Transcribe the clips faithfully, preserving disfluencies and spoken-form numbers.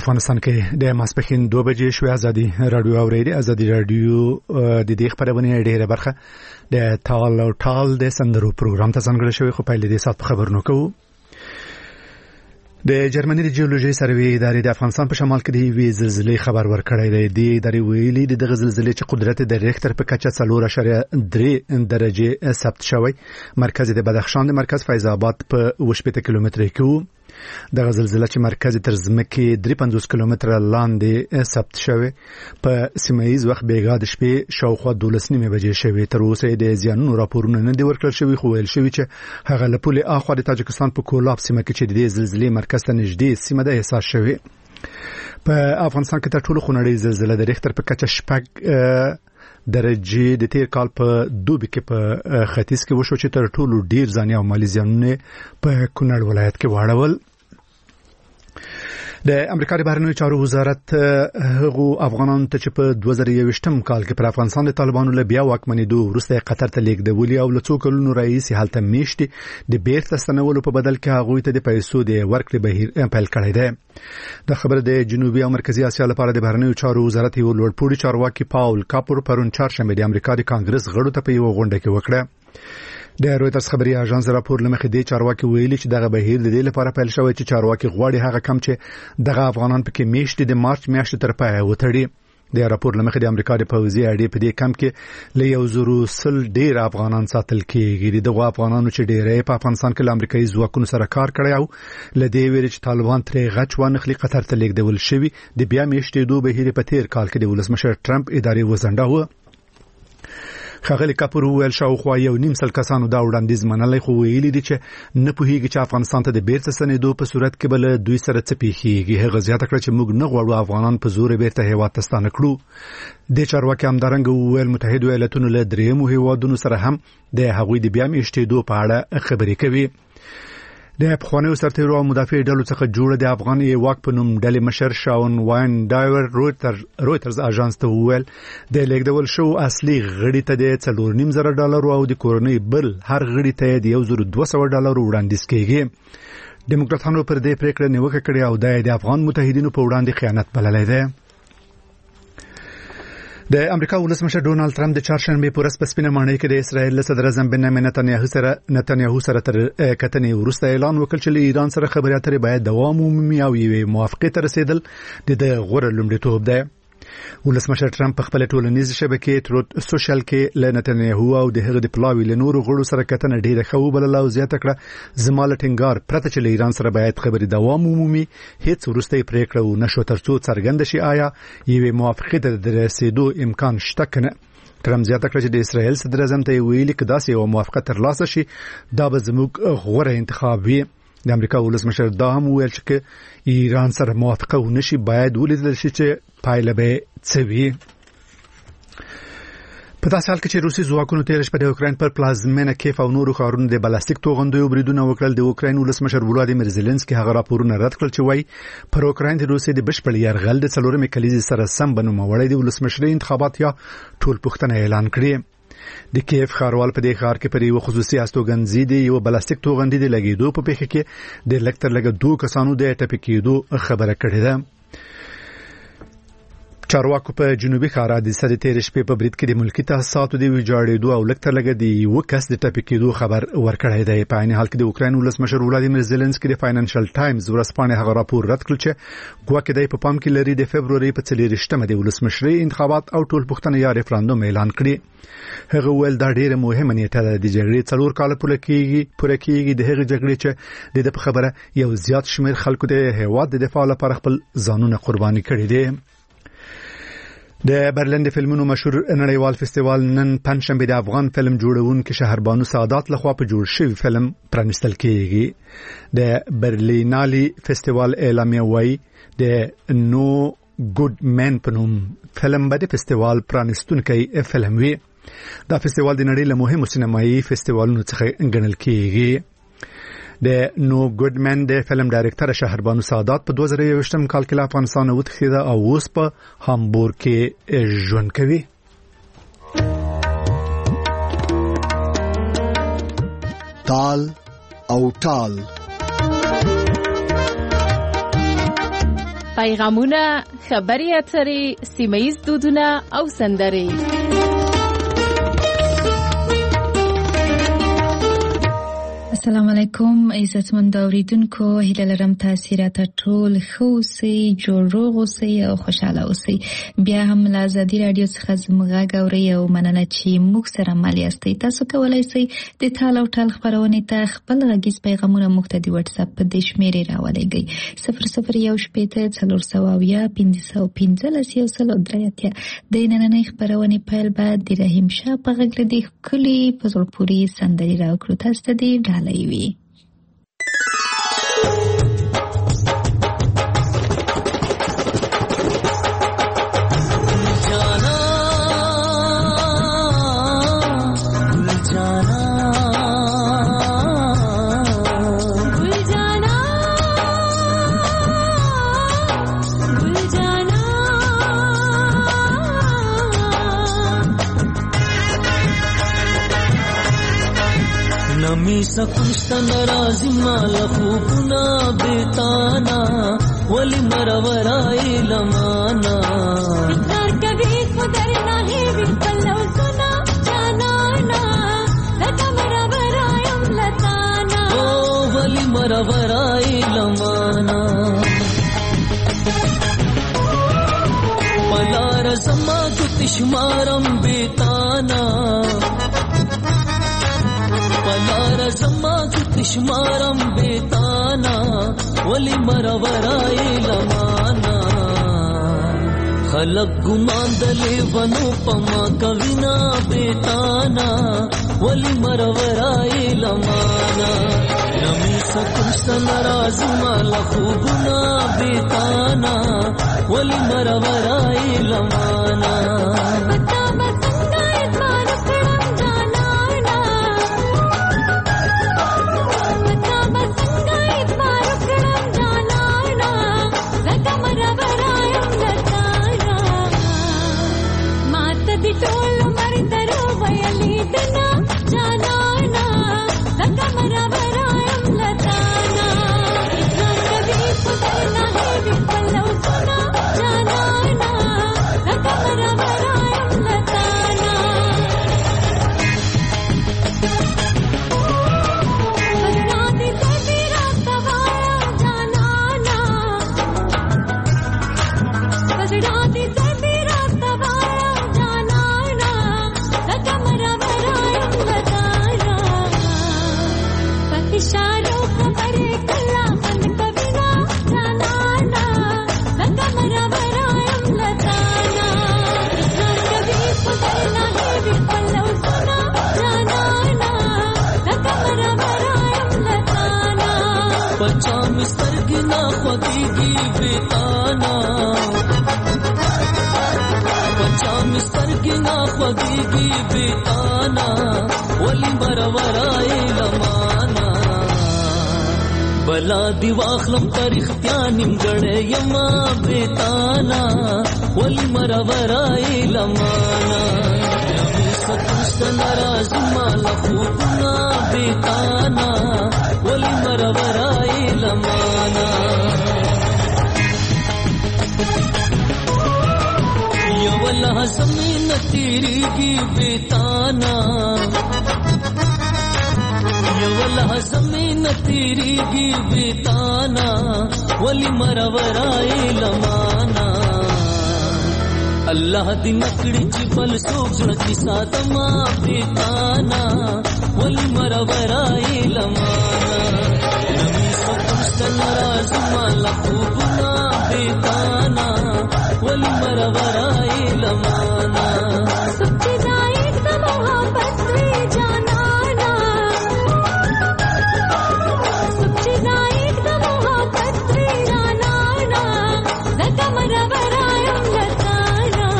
افغانستان کې د ماسپښین دوه بجې شوې ازادي رادیو اوریدي ازادي رادیو د دې خبرونه ډیره برخه د تال او ټال د سندرو پروګرام ته څنګه شوی خو په دې سات خبرونه کوو. د جرمني د جیولوژي سروې ادارې د افغانستان په شمال کې د وی زلزلې خبر ورکړی دی. د ادارې ویلي د دغه زلزلې چې قدرت د ریختر په کچه څلور اعشاریه درې درجه ثبت شوی. مرکز د بدخشان د مرکز فیض آباد په اوه شپېته کیلومتره کې وو. دغه زلزلہ چې مرکز تر ځمکې درې پنځوس کیلومتره لاندې ثبت شوی په سیمایي وخت بیګا د شپې شاوخوا دولس نیمه بجې شوی. تر اوسه د زیانونو راپورونه نه دي ورکړل شوی خو ویل شوی چې هغه له پولې اخوا د تاجکستان په کولاب سیمه کې چې د زلزلې مرکز ته نږدې سیمه ده احساس شوی. په افغانستان کې تر ټولو خونړۍ زلزلہ د ریختر په کچه شپږ درجه د تیر کال په دوبي کې په ختیځ کې وشو چې تر ټولو ډیر ځاني او مالی زیانونه په کونړ ولایت کې واړول. د امریکا د بهرنیو چارو وزارت هغو افغانانو ته چې په دوه زره یوویشتم کال کې پر افغانستان د طالبانو له بیا واکمنېدو وروسته قطر ته لیږدولي او له څو کلونو راهیسې هلته میشتي د بیرته ستنولو په بدل کې هغوی ته د پیسو د ورکړې بهیر پیل کړی دی. د خبره د جنوبي او مرکزی اسیا لپاره د بهرنیو چارو وزارت یو لوړپوړي چارواکي پاول کاپور پرون چهارشنبه د امریکا د کانګرس غړو ته په یو غونډه کې وکړه. د رويټرز خبري اژانس راپور لمخې د چارواکي ویلي چې دغه بهیر د دې لپاره پیل شوی چې چارواکي غواړي هغه کم چې دغه افغانان پکې میشتي د مارچ میاشتې تر پایه وتړي. د راپور لمخې د امریکا د پوځي اډې په دې کم کې له یو زرو سل ډیر افغانان ساتل کېږي. دغه افغانانو چې ډیرې په افغانستان کې له امریکایي ځواکونو سره کار کړی او له دې ویل چې طالبان ترې غچ وانخلي قطر ته لیږدول شوی. د بیا میاشتې دوه بهیر په تیر کال کې د ولسمشر ټرمپ ادارې وزنده و. خغلی کاپور ویل شاوخوا یو نیم سل کسانو دا وړاندیز منلای خو ویلي دي چې نه پوهیږي چې افغانستان ته د بیرته ستنېدو په صورت کې بل دوی سره څه پیښیږي. هغه زیاته کړه چې موږ نه غواړو افغانان په زور بیرته هیواد ته ستانه کړو. د چارواکي همدارنګه ویل متحده ایالاتونو له دریمو هیوادونو سره هم د هغوی د بیا میشتېدو په اړه خبرې کوي. د پخوانیو سرتیرو او مدافع ډلو څخه جوړه د افغان ایواک په نوم ډلې مشر شاون واین ډایور رويټر رويټرز اژانس ته ویل د لیږدول شو اصلي غړي ته د څلور نیم زره ډالر او د کورنۍ بل هر غړي ته د یو زره دوه سوه ډالر وړاندیز کیږي. ډیموکراتانو پر دې پریکړه نیوکه کړې او د افغان متحدینو په وړاندې خیانت بللی دی. د امریکا ولسمشر ډونالد ټرمپ د چهارشنبه په ورځ په سپینه ماڼۍ کې د اسرایل صدر اعظم بنیامین نتنیاهو سره نتنیاهو سره تر کتنې وروسته اعلان وکړ چې له ایران سره خبرې اترې باید دوام ومومي او یوې موافقې ته رسیدل د غوره لومړیتوب دی. ولسمشر ټرمپ په خپل ټولنیز شبکې تروت سوشل کې له نتنیاهو او د هغه د پلاوی له نورو غړو سره کتنه ډیره ښه وبلله او زیاته کړه زما له ټینګار پرته چې له ایران سره باید خبرې دوام ومومي هیڅ وروستۍ پریکړه ونه شو تر څو څرګنده شي آیا یوې موافقې ته د رسیدو امکان شته که نه. ټرمپ زیاته کړه چې د اسرایل صدر اعظم ته ویلي که داسې یوه موافقه ترلاسه شي دا به زموږ غوره انتخاب وي. د امریکا ولسمشر دا هم ویل چې ایران سره موافقه ونشي باید ولیدل شي چې پایله به څه وي. په داسې حال کې چې روسي ځواکونو تیر شپه د اوکراین پر پلازمینه کیف او نورو ښارونو د بلاستیک توغندیو بریدونه وکړل. د اوکراین ولسمشر ولادیمیر زيلنسکي هغه راپورونه رد کړل چې وایي پر اوکراین د روسي د بشپړ یرغل د څلورمې کلیزې سره سم بنوموړی د ولسمشرۍ انتخابات یا ټول پوښتنه اعلان کړې. د کیف ښاروال په دې ښار کې پر یو خصوصي استوګنځي دی یو بلاستیک توغندي د لګیدو په پیښه کې د لکتر لګ دوه کسانو د ټپي کېدو خبره کړې ده. چارواکو په جنوبي ښار د سړي تیر شپې په برید کې د ملکی تاسیساتو د ویجاړېدو او لکتر لګ دی یو کس د ټپي کېدو خبر ورکړی دی. په عین حال کې د اوکراین ولسمشر ولادیمیر زيلنسکي د فاینانشل ټایمز ورځپاڼې هغه راپور رد کړ چې ګواکې دی په پام کې لري د فبروري په څلېرویشتمه د ولسمشرۍ انتخابات او ټول پوښتنه یا ریفرندوم اعلان کړي. هغه ول دا ډیره مهمه نیټه ده. د جګړې څلور کال پوره کېږي پوره کېږي د هغې جګړې چې د خبره یو زیات شمیر خلکو د هیواد د دفاع لپاره خپل ځانونه قرباني کړي دي. د برلین د فلمونو مشهور نړیوال فستیوال نن پنځشنبه د افغان فلم جوړونکو شهربانو سعادت لخوا په جوړ شوی فلم پرانستل کیږي. د برلینالي فستیوال اعلامیه وایي د نو ګډ مین په نوم فلم به د فستیوال پرانستونکی فلم وي. دا فستیوال د نړۍ له مهمو سینمایي فستیوالونو څخه ګڼل کیږي. د نو ګډ مین د فلم ډایرکټر شهربانو سعادت په دوه زره یوویشتم کال کې له افغانستان وتښتېده او اوس په هامبورګ کې ژوند کوي. تال او ټال پیغامونه، خبري اترې، سیمه‌ییز دودونه او سندرې. السلام علیکم عزتمند اوریدونکو، هیله لرم تاسو راته ټول ښه اوسئ، جوړ روغ اوسئ او خوشاله اوسئ. بیا هم له ازادي رادیو څخه زموږ غږ اورئ او مننه چې موږ سره مل یاستئ. تاسو کولی شئ د ټال او ټال خپرونې ته خپل غږیز پیغامونه موږ ته د واتس اپ په دې شمېرې راولېږئ: صفر صفر یو شپېته څلور سوه اویا پنځه سوه پنځلس یو سل او درې اتیا. د نننۍ خپرونې پیل به د رحیم شاه په غږ له دې ښکلې په زړه پورې سندرې راوکړو. تاسو ته دې ډالۍ وي. سکوشت نرازی مال خوبنا بیتانا ولی مرورای لمانا اقرار کبھی خدر نہیں بالکل لو سنا جانانا لگا مرورائیم لتانا او ولی مرورای لمانا پلا رزما کتشمارم بیتانا پلار زما کتشمارم بیتانا ولی مرورای لمانا خلق گمان دلی ونو پما کوینا بیتانا ولی مرورای لمانا نمی سکم سنراز مال خوبنا بیتانا ولی مرورای لمانا خوږیږي بیتانا ولی مرورای لمانا بلا دی واخلم پر اختیار نیمګړې یما بیتانا ولی مرورای لمانا یمي ستوست ناراض مال خوبنا بیتانا ولی مرورای لمانا والله زمین تیریږي بیتانا یو والله زمین تیریږي بیتانا ولی مرورای لمانا الله دې نکړي چې بل څوک زړه کې ساتما بیتانا ولی مرورای لمانا نمی سوست ناراض مال خوبنا بیتانا ولی مرورای لمانا سچی دائق دا محبت وی جانانا سچی دائق دا محبت وی جانانا لگا مرورائیم لتانا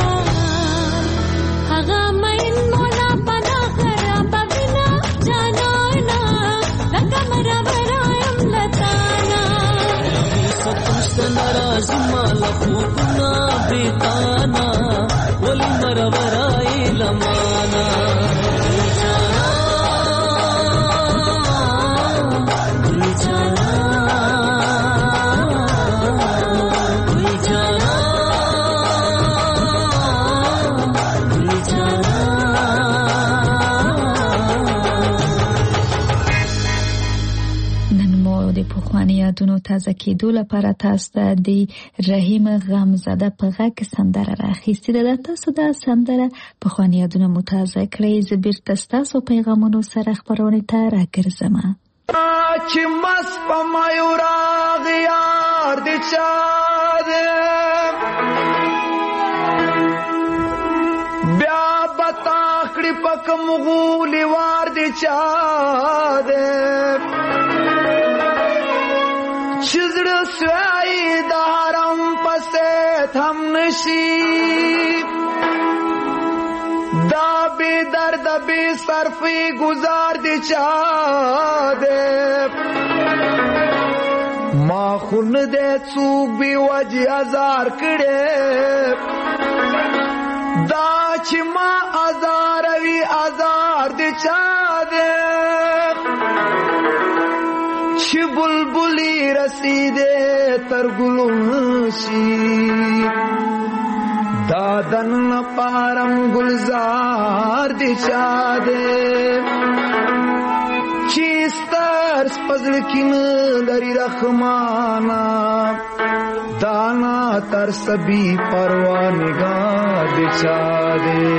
حغا مین مولا پنا خراب بنا جانانا لگا مرورائیم لتانا یمی ستوست ناراض مال خوبنا بیتانا ولی مرورای لمانا گل جانا گل یادونو تازه کېدو لپاره تاسو ته د رحیم غمزده په غږ سندره راخیستې ده. تاسو دا سندره پخواني یادونه مو تازه کړئ. زه بیرته ستاسو پیغامونو سره خپرونې ته راګرځم. چې مس په مایوراغ یار د چا ده بیا بتا کړي پک مغولي وار د چا ده چې زړه سوی د حرم پسې هم نشي دا بی درد بی صرفی گزار دی چا دے ما خون دے چوک بی وجی ازار کڑے دا چی ما ازار وی ازار دی چا دے چی بلبلی رسیدے ترگلونشی دادن پارم گلزار دی چا دے چیستر سپزل کن لری رخمانا دانا تر سبی پروانگاہ دی چا دے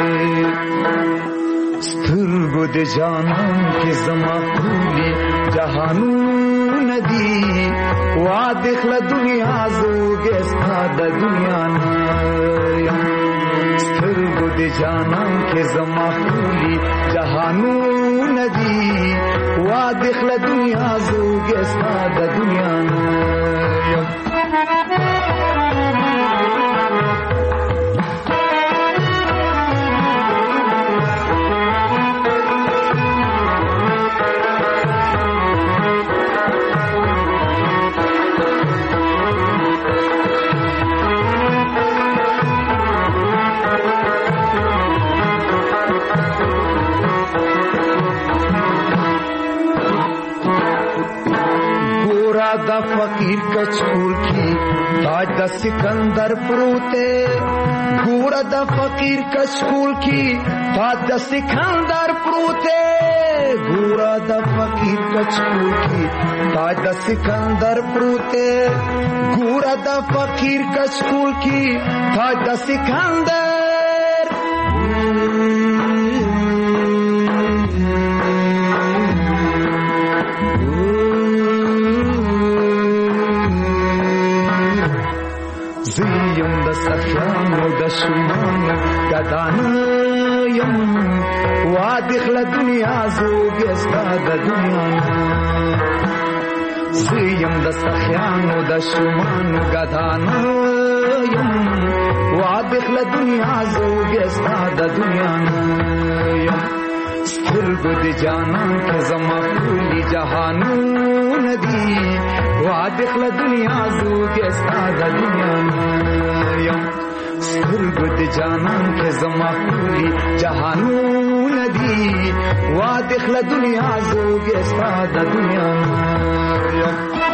سترگو دی جانم کی زما خولی جہانو ندی وادخل دنیا زوگستا دا دنیا نایا سترگو دی جانم کے زما خولی جہانو ندی وادخل دنیا زوگستا دا دنیا نایا دا فقیر کچکول کی تاج دا سکندر پروتے گورا دا فقیر کچکول کی تاج دا سکندر پروتے گورا دا فقیر کچکول کی تاج دا سکندر پروتے گورا دا فقیر کچکول کی تاج دا سکندر زیم د سخیانو د شمانو گدانیم وادخل دنیا زوگستا د دنیا زیم د سخیانو د شمانو گدانیم وادخل دنیا زوگستا د دنیا سترگو دی جانان که زما خولی جہانو ندی وادخل دنیا زوگستا دا دنیا نیم سترگو دی جانان که زما خولی جہانو ندی وادخل دنیا زوگستا دا دنیا نیم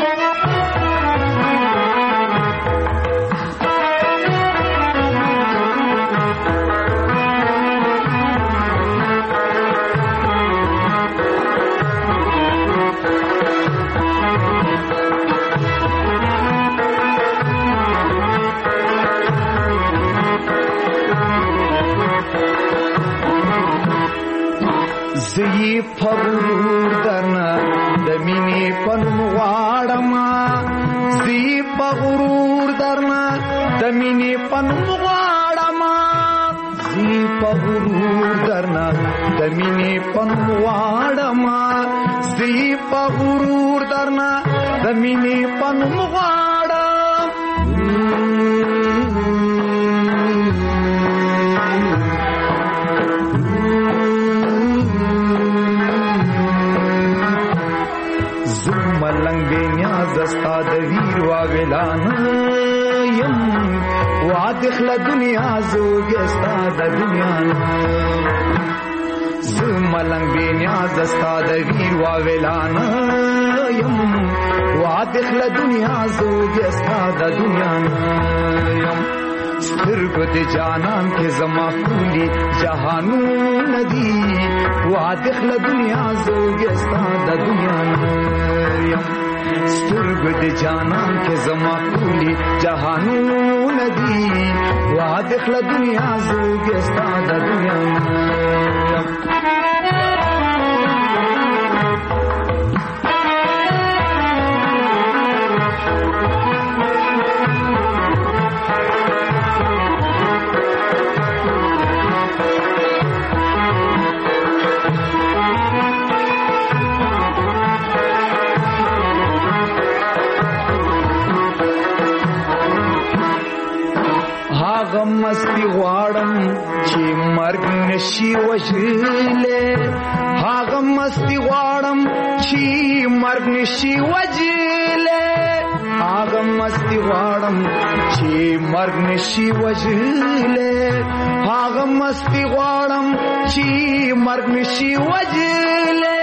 زی پغرور درنا دمینی پنم غاڑما زی پغرور درنا دمینی پنم غاڑما زی پغرور درنا دمینی پنم غاڑما زی پغرور درنا دمینی پنم غاڑما ملنگ بے نیاز استا دویر واویلانا یم وادخل دنیا زوگستا دا دنیا ملنگ بے نیاز استا دویر واویلانا یم وادخل دنیا زوگستا دا دنیا یم سترگو دی جانان کے زما خولی جہانو ندی وادخل دنیا زوگستا دا دنیا یم سترګو د جانان کې زما ټولي جهانونه دي واده خله دنیا زوګي ستا د دنیا غم مستی غواړم چې مرګ نشي وژلې هغه مستی غواړم چې مرګ نشي وژلې هغه مستی غواړم چې مرګ نشي وژلې هغه مستی غواړم چې مرګ نشي وژلې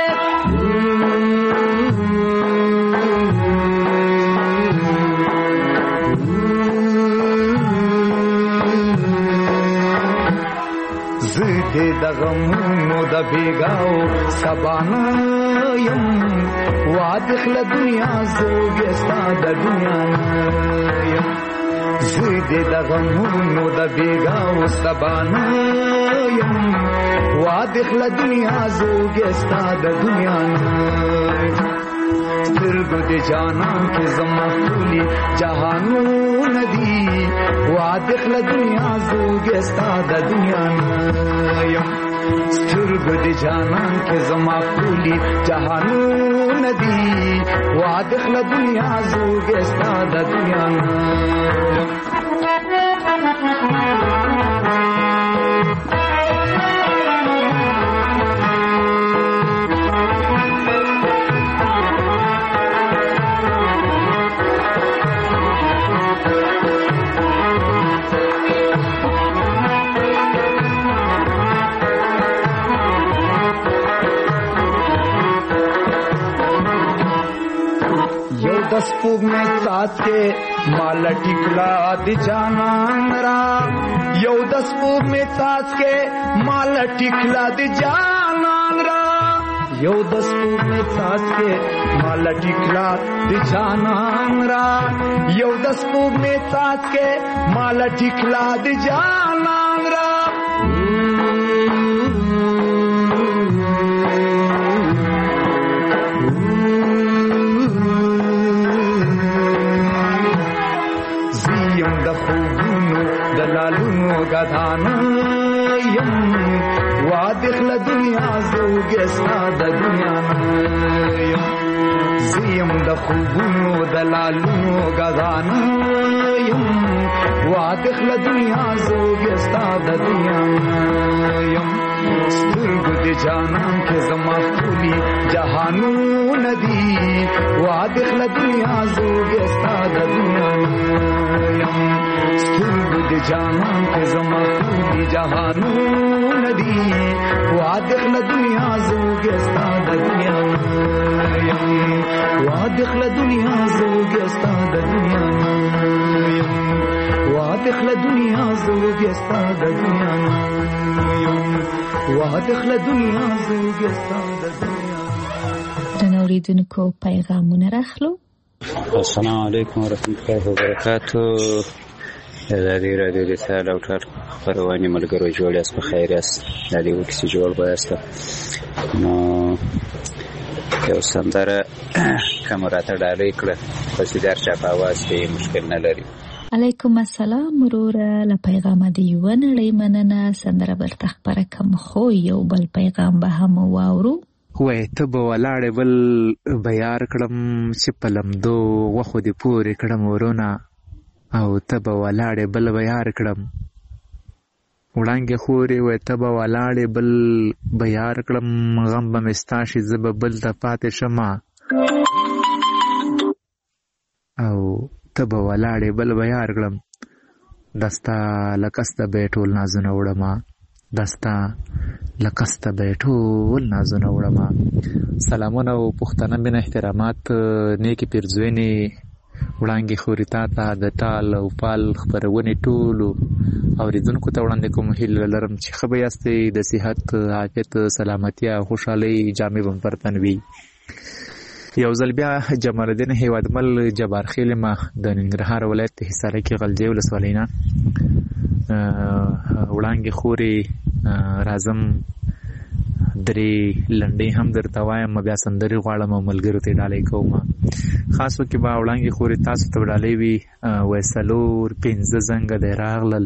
زده د غمونو د بیگاو سبانا یم وادخل دنیا زوګي ستا د دنیا یم زده د غمونو د بیگاو سبانا یم وادخل دنیا زوګي ستا د دنیا سترګو د جانان کې زما ټولي جهانونه دي وادخل دنیا زوګي ستا د دنیا یم سترګو د جانان کې زما ټولي جهانونه دي وادخل دنیا زوګي ستا د دنیا दस पुग में साथ के माला टिकला दी जानन रा यो दस पुग में साथ के माला टिकला दी जानन रा यो दस पुग में साथ के माला टिकला दी जानन रा यो दस पुग में साथ के माला टिकला दी जानन रा دلالونو غدان یم وادخل دنیا زوګي ستا د دنیا یم زیم د خوبونو دلالونو غدان یم وادخل دنیا زوګي ستا د دنیا یم سترګو د جانان کې زما ټولي جهانونه دي وادخل دنیا زوګي ستا د دنیا یم سترګو د جانان کې زما ټولي جهانونه دي وادخل دنیا زوګي ستا د دنیا یم وادخل دنیا زوګي ستا د دنیا یم وادخل دنیا زوګي ستا د دنیا یم وادخل دنیا زوګي ستا د دنیا. دنوریدونکو پیغامونه راخلو. السلام علیکم ورحمۃ اللہ وبرکاتہ. د دې رادیو د سال او ټول خبرونه ملګرو جوړ یاست، په خیر یاست، د دې وکړي جوړ بایست. نو یو سندره کوم راته ډالۍ کړه په سیدار چا په आवाज کې مشکل نه لري. علیکم السلام وروره، له پیغامه دی یو نړۍ مننه. سندره بل تخبره کوم خو یو بل پیغام به هم واورو. وای ته به ولاړې بل بیار کړم چې په لمدو وخو دې پورې کړم ورونه، او ته به ولاړې بل بیار کړم وړانګې خورې. وای ته به ولاړې بل بیار کړم غم به مې ستا شي زه به بل ته پاتې شمه، او ته به ولاړې بل بیار کړم دستا لکسته به ټول نازونه وړمه، دستا لکسته به ټول نازونه وړمه. سلامونه او پښتنه بین احترامات نیکی پیرزوینې وړانګې خورې تا ته د ټال او پال خپرونې ټولو اورېدونکو ته وړاندې کوم هیله لرم چې ښه به یاستئ، د صحت، عافیت، سلامتیا او خوشحالۍ جامې به م پر تن وي. یو ځل بیا جمال الدین هیوادمل جبار خیل ما د ننګرهار ولایت حصار کې غلجی ولسوالۍ نه وړانګې خوري راځم درې لنډې هم درته وایم بیا سندرې غواړم او ملګرو ته ډالۍ کوم خاصو کې به وړانګې خوري تاسو ته ډالۍ وي وای سلور پنځه زنګه دی راغلل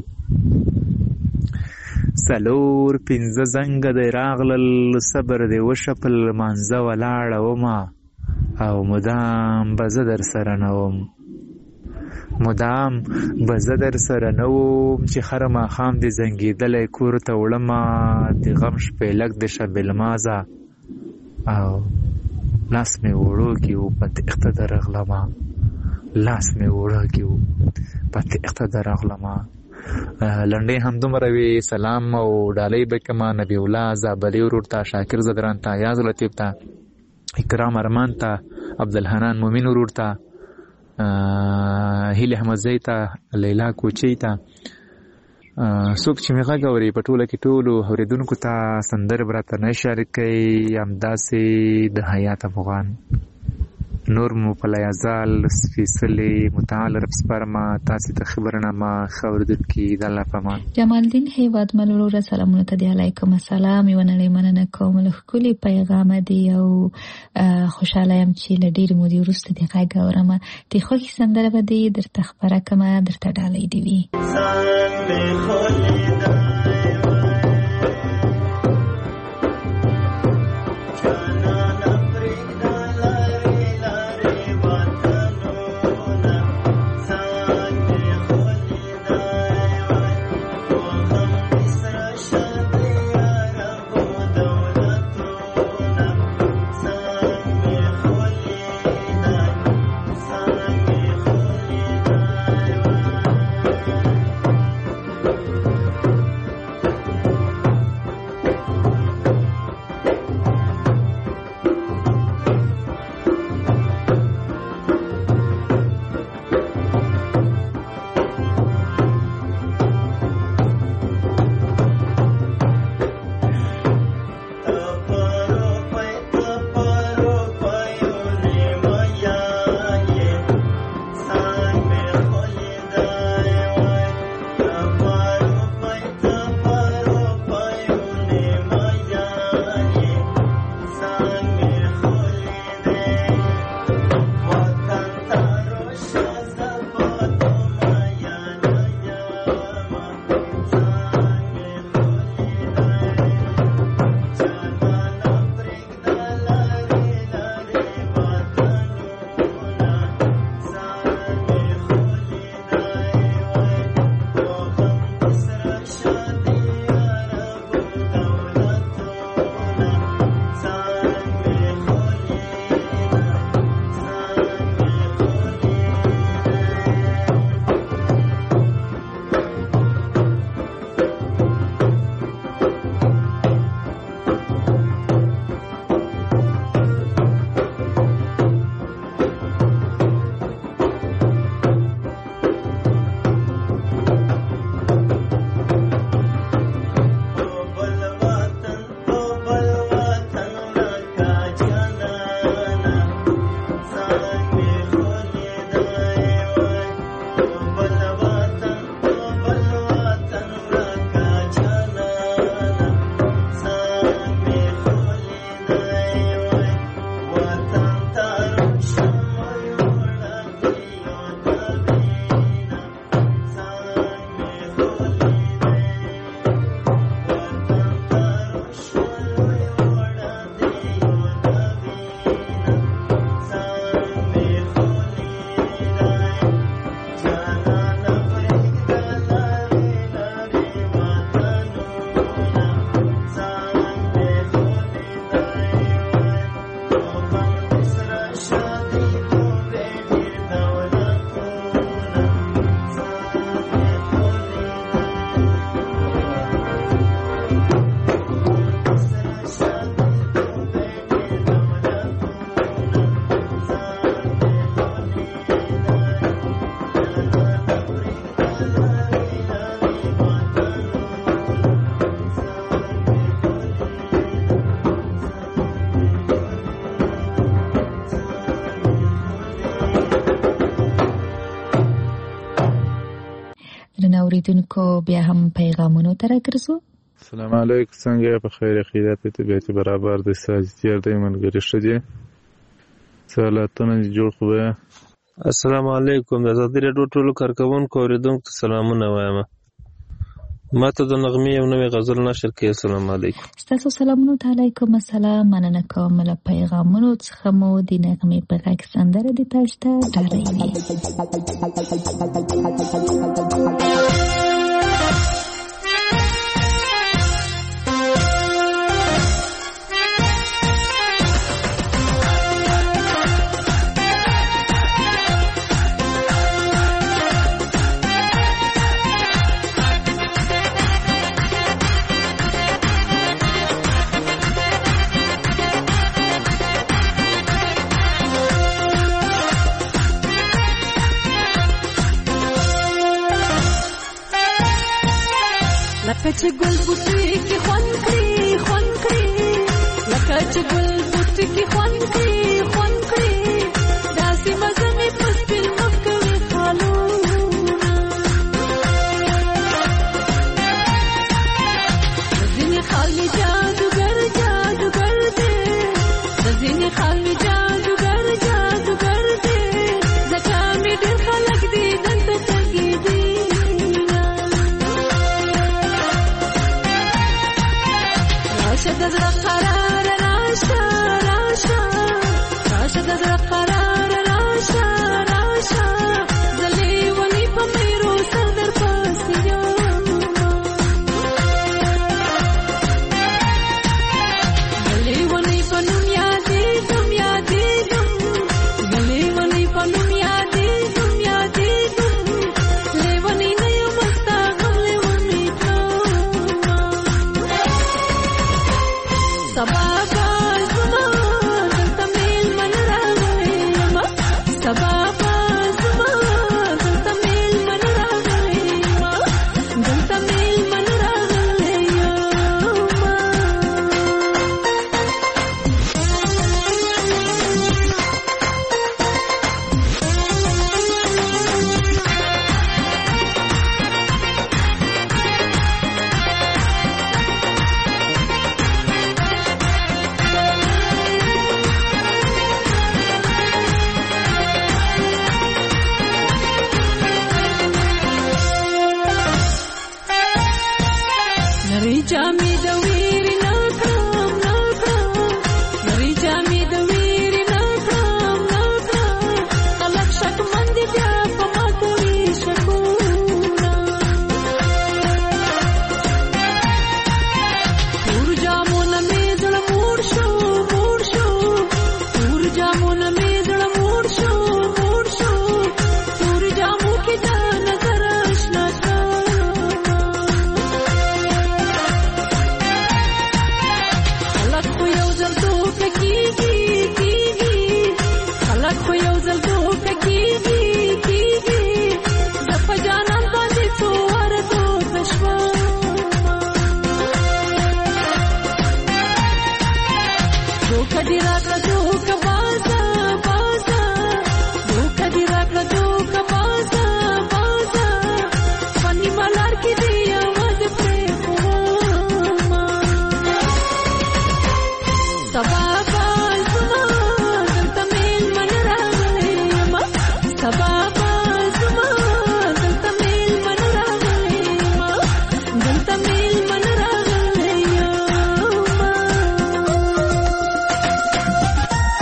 سلور پنځه زنګه دی راغلل صبر دی وشه په لمانځه ولاړه ومه او مدام به زه در سره نه وم مدام به زه در سره نه وم چې هره ماښام دې زنګېدلی کور ته وړمه د غم شپېلک د شب المازه او لاس مې وړوکی و په تېښته درغلمه لاس مې وړوکی و په تېښته درغلمه لنډې هم دومره وي سلام او ډالۍ به کړمه نبي الله زابلي ورور ته شاکر زدران ته یاز لطیف ته اکرام ارمان ته عبدالحنان مومن ورور ته هیله احمدزی ته لیلا کوچی ته څوک چې مې غږ اوري په ټوله کې ټولو اورېدونکو ته سندرې به راته نه شریکوي همداسې د حیات افغان نور مو په لیازال سپېڅلې متعال رب سپارمه تاسې ته ښه برنامه ښه اورېدونکي د الله په امان. جمال الدین هیوادمل وروره سلامونه ته دی علیکم السلام یوه نړۍ مننه کوم له ښکلي پیغامه دی او خوشحاله یم چې له ډېرې مودې وروسته دې غږ اورمه د خوښې سندره به دې درته خپره کړمه درته ډالۍ دې وي. اوریدونکو بیا هم پیغامونو ته راګرځو. السلام علیکم، څنګه په خیر خیرات ته به برابر د ساجتیر د منګری شته سلامتونه جوړ خو. السلام علیکم، د زادری ډو ټولو کارکونکو اوریدونکو سلامونه وایم. ماته د نغمې یو نوې غزل نشر کې. السلام علیکم. تاسو سلامونه علیکم السلام. مننه کوم له پیغامونو څخه مو د نغمې په غږ سندره د تاسو ته ډالۍ. لکه چې ګل بوټي کې خوند کړي خوند کړي لکه چې ګل بوټي کې خوند کړي خوند کړي داسې مزه مې په سپین مخ کوي خالونه ځینې خالي جادوګر جادوګر دی ځینې خالي جادوګر جادوګر دی ځکه مې ډېر خلک دي دلته تږي دي راشد زړه قرار راشه راشه راشد زړه قرار راشه راشه زلي ولي په میرو سر در پاسې یم زلي ولي په نوم یادېږم یادېږم زلي ولي په نوم یادېږم یادېږم لیونی نه یم ستا غم لیونی سبا بازما دلته میلمن راغلی یم سبا بازما دلته میلمن راغلی یم دلته میلمن راغلی یم نری جامې د ویرې نه کړم نه کړم نری جامې د ویرې نه کړم نه کړم خلک شکمن دي بیا په ما کوي شکونه تور جامونه مې زړه موړ شو موړ شو تور جامونه مې زړه موړ شو موړ شو تور جامو کې د نظر آشنا خلک خو یو ځل دوکه کېږي کېږي خلک خو یو ځل دوکه کېږي کېږي زه په جانان باندې څو واره دوکه شوم دوکه دې راکړه دوکه بازه بازه دوکه دې راکړه دوکه بازه بازه په نیمه لار کې دې یوازې پرېښوم سبا بازما دلته میلمن راغلی یم سبا بازما دلته میلمن راغلی یم دلته میلمن راغلی یم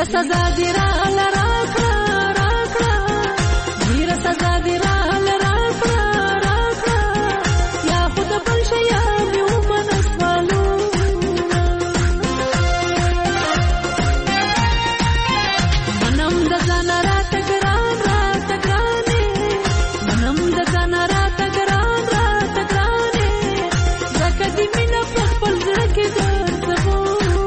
سزا دې راله راکړه راکړه ډېره سزا دې راله راکړه راکړه یا خو د بل شیان مې ومنه سوالونه منم د ځانه راته ګران راته ګرانې منم د ځانه راته ګران راته ګرانې ځکه دې مینه په خپل زړه کې ګرځوم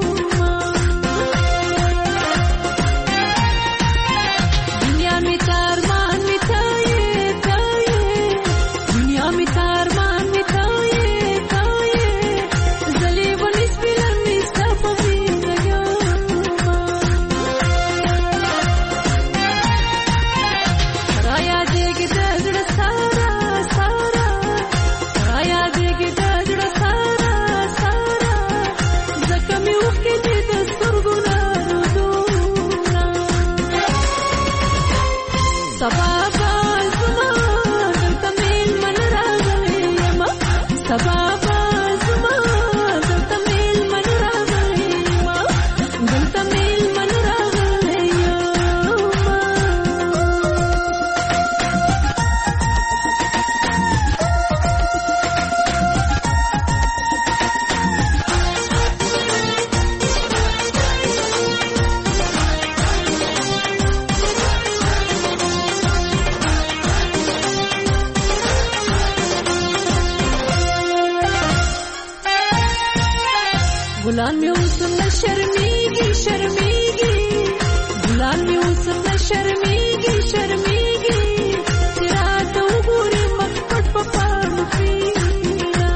ګلان مې اوس نه شرمېږي شرمېږي ګلان مې اوس نه شرمېږي شرمېږي چې راته وګورې مخ پټ په پاڼو کښېنه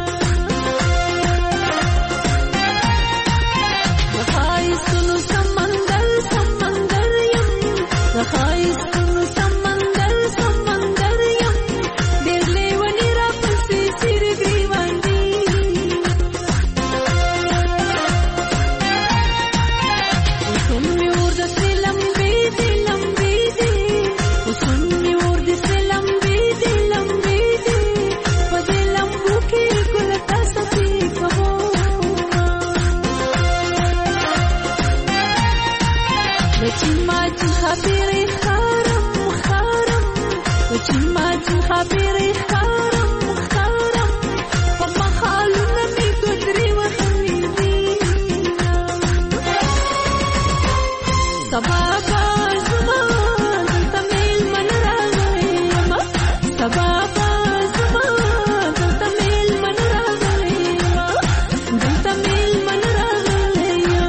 د ښایستونو سمندر سمندر یم د ښایستونو سمندر سمندر یم ډېر لیوني راپسې څېرې ګریوان دي خبرې خارم خارم چې ما چې خبرې خارم خارم په مخالونه مې ګدرې وهلې دي سبا به زما دلته مېلمن راغلی یم سبا به زما دلته مېلمن راغلی یم دلته مېلمن راغلی یم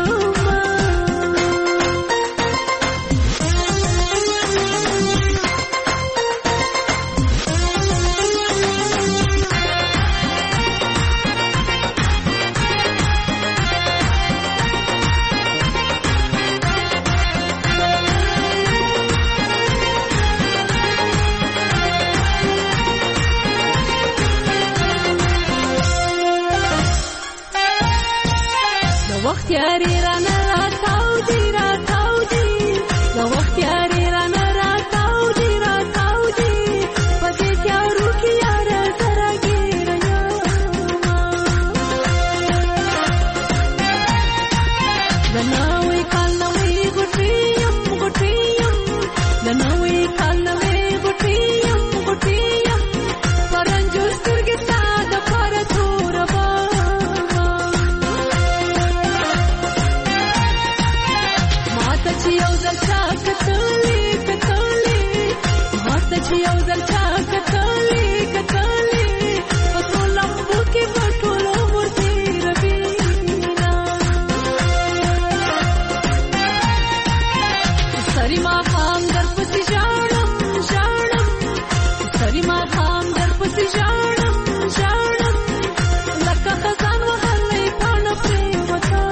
وخت یاري رانه راتاو دي راتاو دي د وخت یاري رانه راتاو دي راتاو دي په دې تیارو کې یاره زه راګیره یم د نوي کال نوي ګوټې یم ګوټې یم د نوي کال نوي ګوټې یم ګوټې یم په رنجو سترګې ستا دپاره توره به چې یو ځل چا کتلې کتلې ماته چې یو ځل چا کتلې کتلې په ټول لمبو کې به ټول عمر تېروينه سري ماښام درپسې ژاړم ژاړم سري ماښام درپسې ژاړم ژاړم لکه خزان وهلی پاڼه پرېوته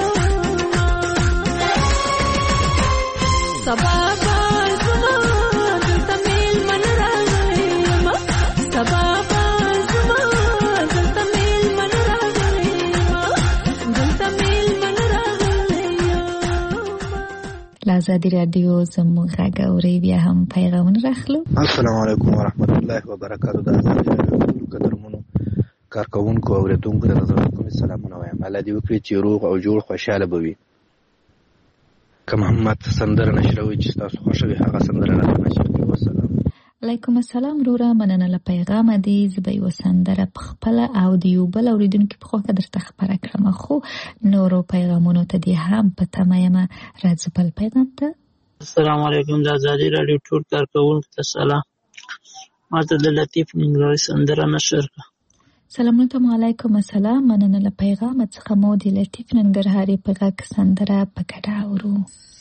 سبا به زما دلته مېلمن راغلی یم سبا به زما دلته مېلمن راغلی یم دلته مېلمن راغلی یم لازادي رادیو زموږ غږ اورئ بیا هم پیغامونه راخلو السلام علیکم ورحمت الله وبرکاتو د ازادي رادیو قدرمنو کارکوونکو اورېدونکو ته د زړه کومې سلامونه وایم الله دې وکړي چې روغ او جوړ خوشحاله به وي که محمد سندره نشروي چې تاسو خوښوي هغه سندره راته نشر کړئ. والسلام. علیکم السلام وروره، مننه له پیغامه دی. زه به یوه سندره پخپله او د یو بل اورېدونکي په خوا درته خپره کړم، خو نورو پیغامونو ته دې هم په تمه یمه. راځه بل پیغام ته. السلام علیکم، د ازادي راډیو ټول کارکوونکو ته سلام. ما ته د لطیف ننګرهاري سندره نشر کړه. سلامونه علیکم السلام، مننه له پیغامه څخه مو د لطیف ننګرهاري په غږ سندره په ګډه اورو.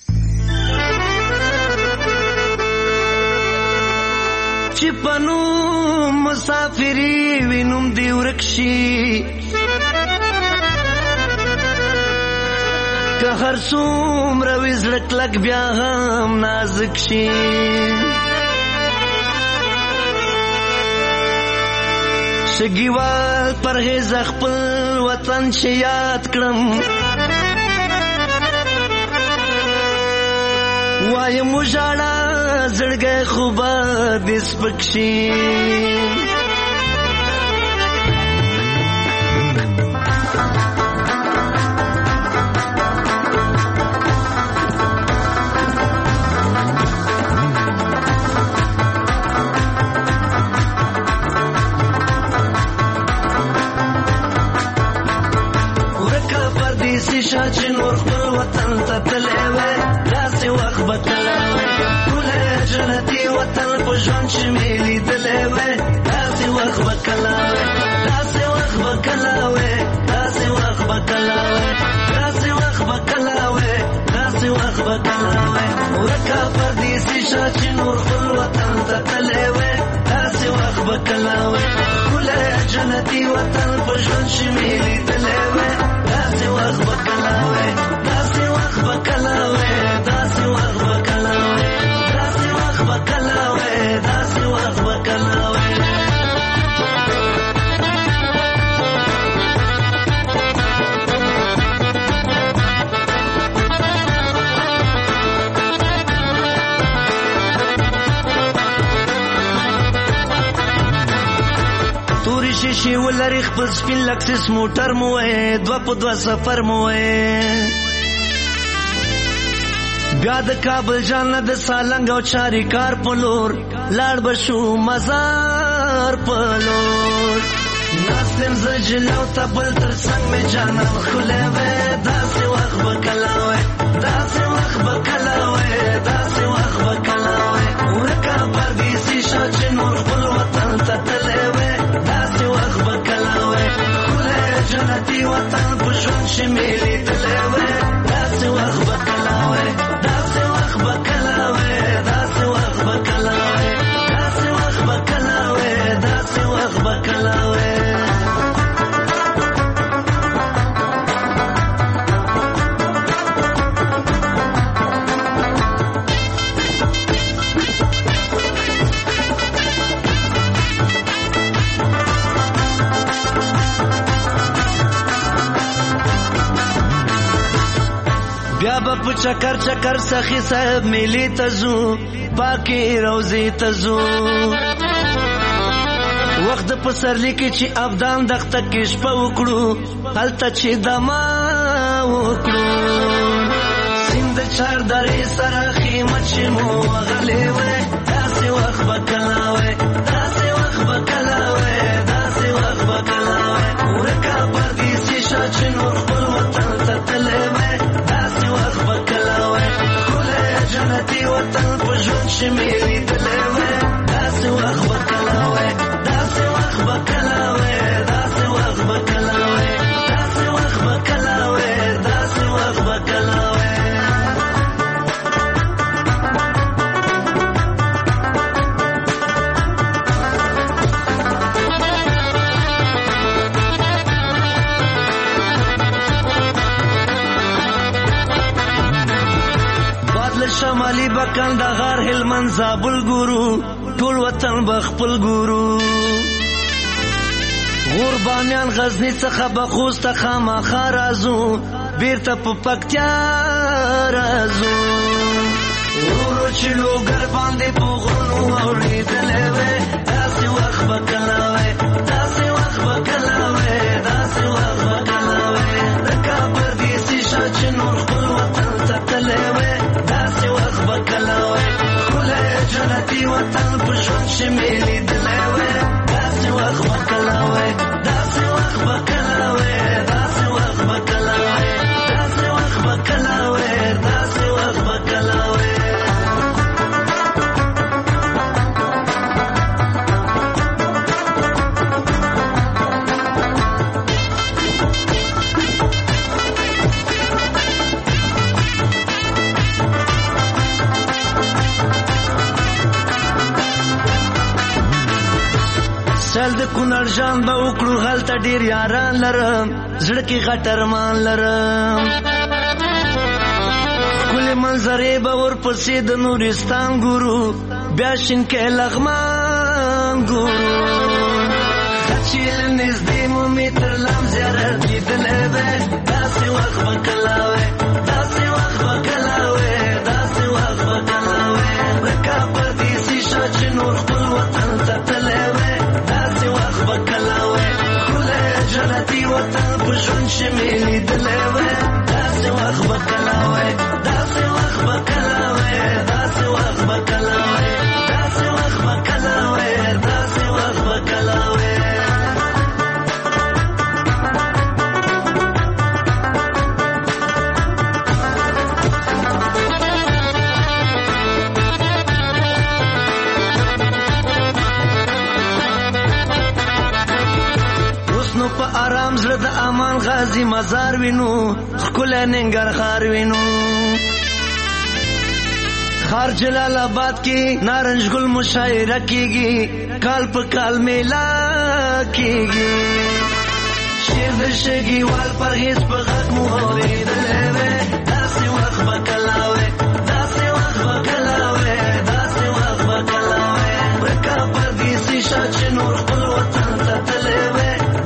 چې پنو مسافری وینم دی ورکشي که هر څومره وي زړه کلک بیا هم نازک شي. شګیوال پرهیز خپل وطن چې یاد کړم، وایم وژاړه زړګی خو به دې سپک شي. ورکه پردیسي شه چې نور خپل وطن ته تللی وی، داسې وخت به کله وی ټوله جنتي وطن په ژوند چې مې لیدلی وی، داسې وخت به کله وی داسې وخت به کله وی داسې وخت به کله وی داسې وخت به کله وی داسې وخت به کله وی. ورکه پردیسي شه چې نور خپل وطن ته تللی وی، داسې وخت به کله وی ټوله جنتي وطن په ژوند چې مې لیدلی وی، داسې وخت به کله وی داسې وخت به کله وی داسې وخت به کله وی داسې وخت به کله وی داسې وخت به کله وی. تورې شیشې ولري خپل سپین لکسس موټر مو وی، دوه په دوه سفر مو وی، بیا د کابل جان نه د سالنګ او چاریکار په لور لاړ به شو مزار په لور. ناست یم زه جلو ته بل تر څنګ مې جانان ښکلی وی، داسې وخت به کله وی داسې وخت به کله وی داسې وخت به کله وی. ورکه پردیسي شه چې نور خپل وطن ته تللی وی، داسې وخت به کله وی ښکلی جنتي وطن په ژوند چې مې لیدلی وی، داسې وخت به کله وی داسې وخت به کله وی داسې وخت به کله وی داسې وخت به کله وی داسې وخت به کله وی. بیا به په چکر چکر سخی صاحب میلی ته ځو، پاکې روضې ته ځو، وخت د پسرلي کې چې ابدان دښته کې شپه وکړو، هلته چې دما وکړو، سیند د چار درې سره خیمه چې مو وغلی وی، داسې وخت به کله وی داسې وخت به کله وی داسې وخت به کله وی. ورکه پردیسي شه چې نور خپل وطن ته تللی وی، داسې وخت به کله وی ښکلی جنتي وطن په ژوند چې مې لیدلی وی، داسې وخت به کله وی داسې وخت به کله وی داسې وخت به کله وی داسې وخت به کله وی داسې وخت به کله وی. شمالي به کندهار هلمند زابل ګورو، ټول وطن به خپل ګورو، غور بامیان غزني څخه به خوست ته خامخا راځو، بیرته په پکتیا راځو. ورورو چې لوګر باندې په غرونو اورېدلی وی، داسې وخت به کله وی داسې وخت به کله وی داسې وخت به کله وی. د کابل دیسي شه چې نور خپل وطن ته تللی وی، چل د کونړ جان به وکړو هلته ډیر یاران لرم زړه کې غټ ارمان لرم ښکلې منظرې به ورپسې د نورستان ګورو بیا شینکۍ لغمان ګورو چې له نږدې مو مې تر لام زیارت لیدلی دی داسې وخت به کله وی داسې وخت به کله وی داسې وخت به کله وی ورکه پردیسي شه چې نور خپل وطن ته تللی وی داسې وخت به کله وی ښکلی جنتي وطن په ژوند چې مې لیدلی وی داسې وخت به کله وی داسې وخت به کله وی داسې وخت به کله وی داسې وخت به کله وی داسې وخت به کله وی په آرام زړه د امان غازی مزار وینو ښکلی ننګرهار وینو خار جلال آباد کې نارنج ګل مشاعره کیږي کال په کال میله کیږي شعر د شګیوال پرهیز په غږ مو اورېدلی وی داسې وخت به کله وی داسې وخت به کله وی داسې وخت به کله وی ورکه پردیسي شه چې نور خپل وطن ته تللی وی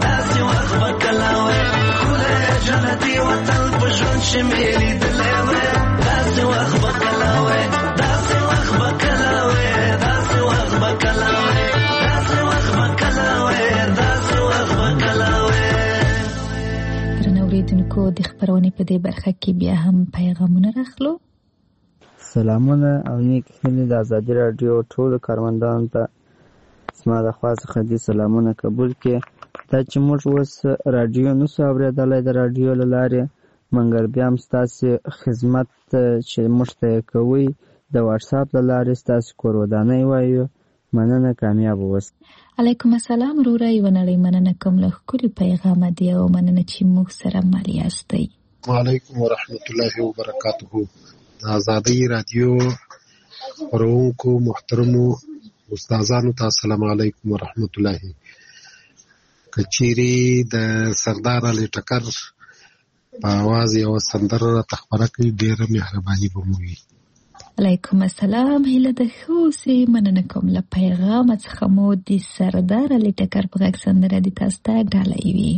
جنتي وطن په ژوند چې مې لیدلی وی داسې وخت به کله وی داسې وخت به کله وی داسې وخت به کله وی داسې وخت به کله وی داسې وخت به کله وی درنو اورېدونکو د خپرونې په دې برخه کې بیا هم پیغامونه راخلو. سلامونه او نیک هیلې د ازادي راډیو ټولو کاروندانو ته زما د خوا څخه دې سلامونه قبول کړي. دا چې موږ اوس راډیو نشو اورېدلی د راډیو له لارې مګر بیا هم ستاسې خدمت چې موږ ته یې کوئ د واټساپ له لارې ستاسې کور ودانۍ وایو. مننه، کامیاب اوسئ. علیکم السلام وروره، یوه نړۍ مننه کوم له ښکلي پیغامه دی او مننه چې موږ سره مل یاستئ. وعلیکم ورحمت الله وبرکاته. د ازادۍ راډیو خپرونکو محترمو استادانو ته السلام علیکم ورحمت الله. کچيري د سردار علي ټکر په आवाज یو سندره راته خبره کوي، ډیره مهرباني به مو وي. علیکم السلام، هیله د ښه اوسئ. مننه کوم له پیغامه څخه مو د سردار علي ټکر په غږ سندره د تاسو ته ډالۍ وي.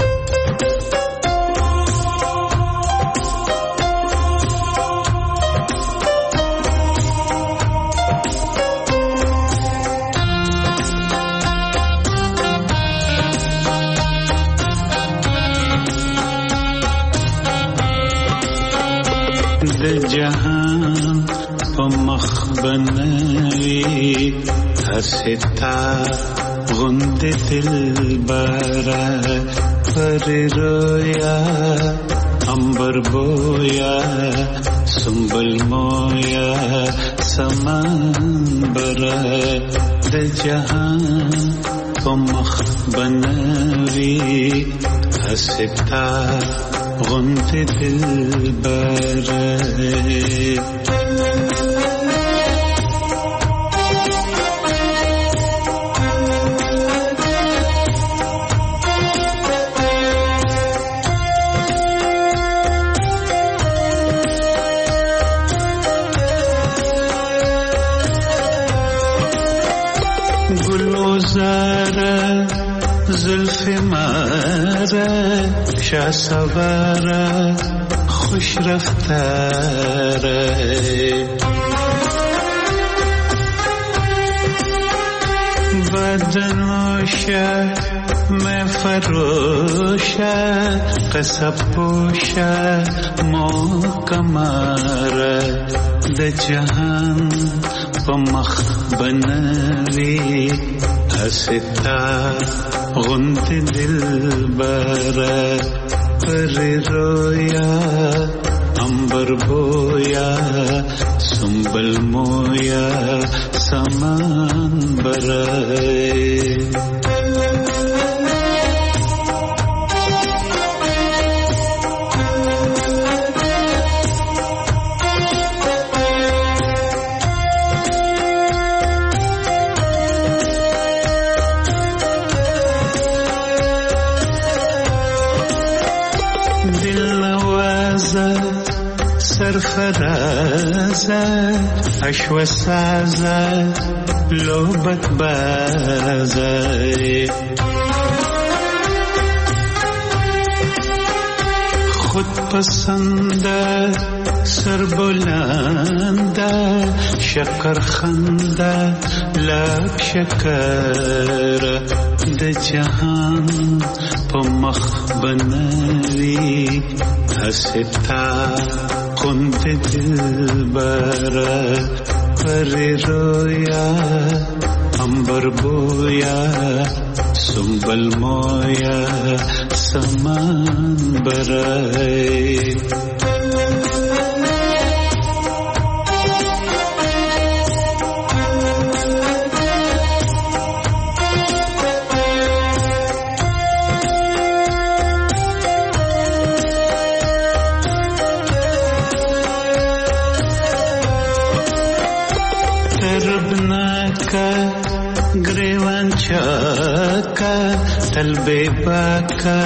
د جهان په مخ بنوي هستا غند دلبرا پر رویا امبر بویا سنبل مویا سمنبر د جهان په مخ بنوي هستا غند دلبره گلوزاره زلف ماره شا سواره خوش رفتاره بدنوشه میں فروشه قصب پوشه موکماره د جهان په مخ بنوي هستا غند دلبره پر رویا امبر بویا سنبل مویا سمان برائے خرازه اشو سازه لوبت بازه خود پسنده سر بلنده شکر خنده لب شکر د جهان په مخ بنوي هستا كنت دلبر پر رویا امبر بویا سنبل مویا سمان برای تلبي باكا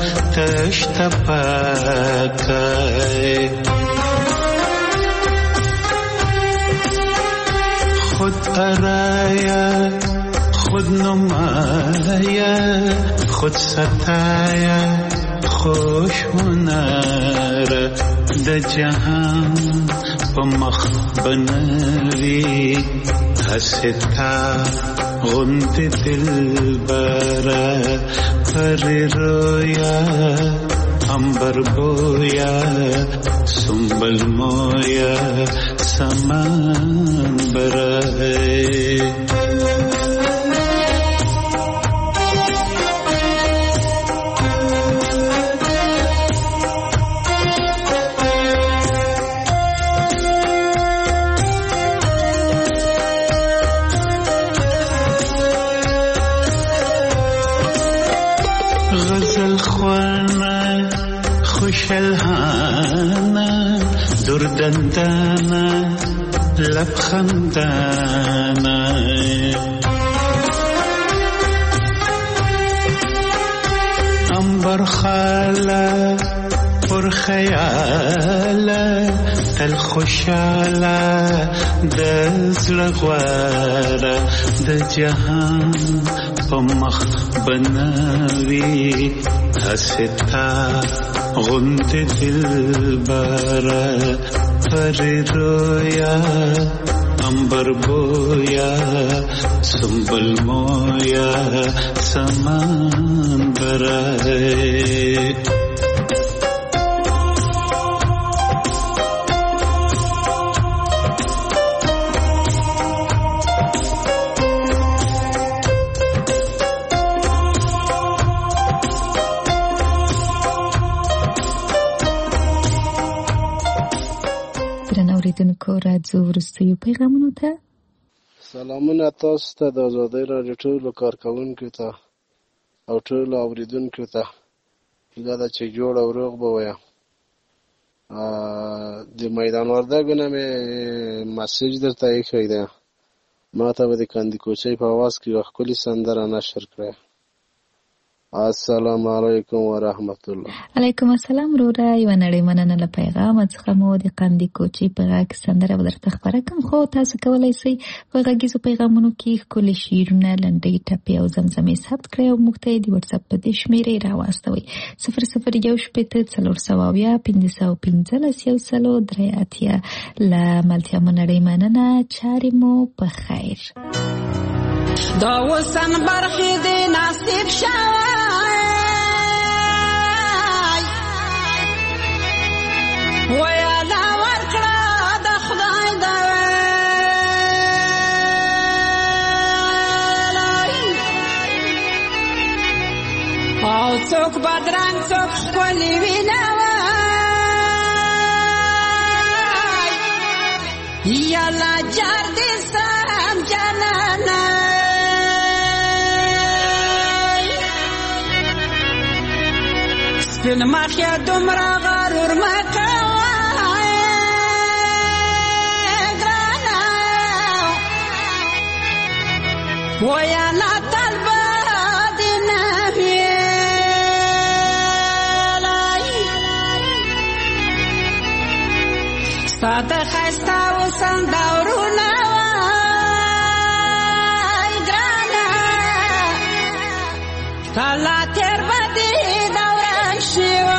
تشتباكا خود أرايا خود نمايا خود ستايا خوش هنار د جهان پمخ بنوي هستا غنت دلبرا پر رویا امبر بویا سنبل مویا سمان برای شلهانا دردندانا لبخندانا انبر خالا پر خیالا تل خوشالا دزل غوارا د جهان پمخ بناوی هستا غنت دلبرا پر رویا امبر بویا سنبل مویا سمان برای اوریدونکو راځو وروستیو پیغامونو ته. سلامونه تاسو ته د آزادۍ راډیو ټولو کارکوونکو ته او ټولو اوریدونکو ته. هیله ده چې جوړ او روغ به وایه. د میدان وردګو نه مې مسیج درته ایښی دی، ما ته به د کندي کوچۍ په اواز کې یوه ښکلې سندره نشر کړی. السلام علیکم ورحمت الله. علیکم السلام وروره، یوه نړۍ مننه له پیغامه څخه مو د قندي کوچۍ په غږ سندره به درته خپره کړم، خو تاسو کولی شئ په غږیزو پیغامونو کې ښکلي شعرونه، لنډۍ، ټپې او زمزمې ثبت کړئ او موږ ته یې د وټساپ په دې شمېرې راواستوئ: صفر صفر یو شپېته څلور سوه اویا پنځه سوه پنځلس یو سلو درې اتیا. له ملتیا مو نړۍ مننه، چارې مو په خیر. دا وسن برخې دې نصیب شوی ویالا ورکړه د خدای د ویلای، او څوک بدرنګ څوک ښکلي وینوی، یالا جار دې سم جانانه سپین مخیا دومره غرور مه کوه ګرانه، ویالا تل به دې نه ویلای، تاته خستا وسم دورونه وای ګرانه تالا تیر بدی دوران شیوه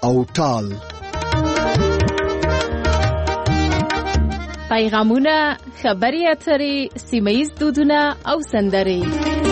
او ټال. پیغامونه، خبري اترې، سیمه ییز دودونه او سندرې.